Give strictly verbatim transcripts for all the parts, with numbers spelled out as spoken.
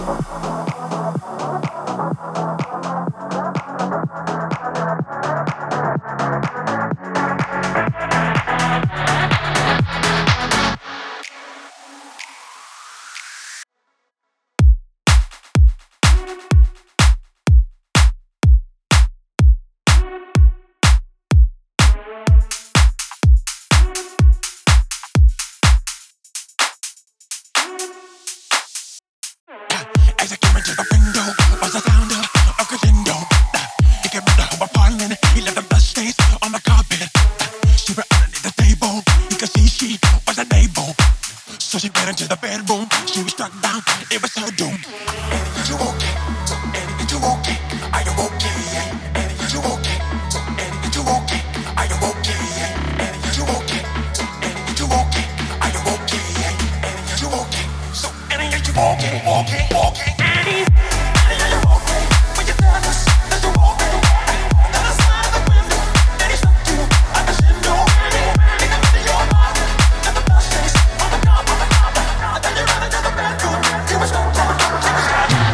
As I came into the window, was the sound of a crescendo. He came into her apartment, he left the blood stains on the carpet. She ran underneath the table, he could see she was unable. So she ran into the bedroom, she was struck down, it was her doom. Annie, are you okay? Annie, are you okay? Are you okay? Annie, are you okay? Annie, are you okay? Are you okay? Annie, are you okay? Annie, are you okay? Are you okay? Annie, are you okay? So Annie, are you okay? Okay, okay. Annie, Annie, are you okay? Will you tell us that you're okay? Then I slide the window, then he struck you like a shindo. Annie, he come into your apartment, and the blood stains on the carpet, on the carpet. And then you ran into the bedroom, you were struck down, you were struck down.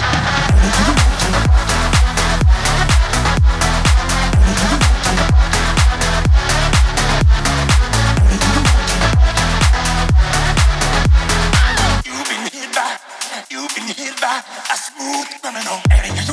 You've been hit by, you've been hit by a smooth criminal. Annie,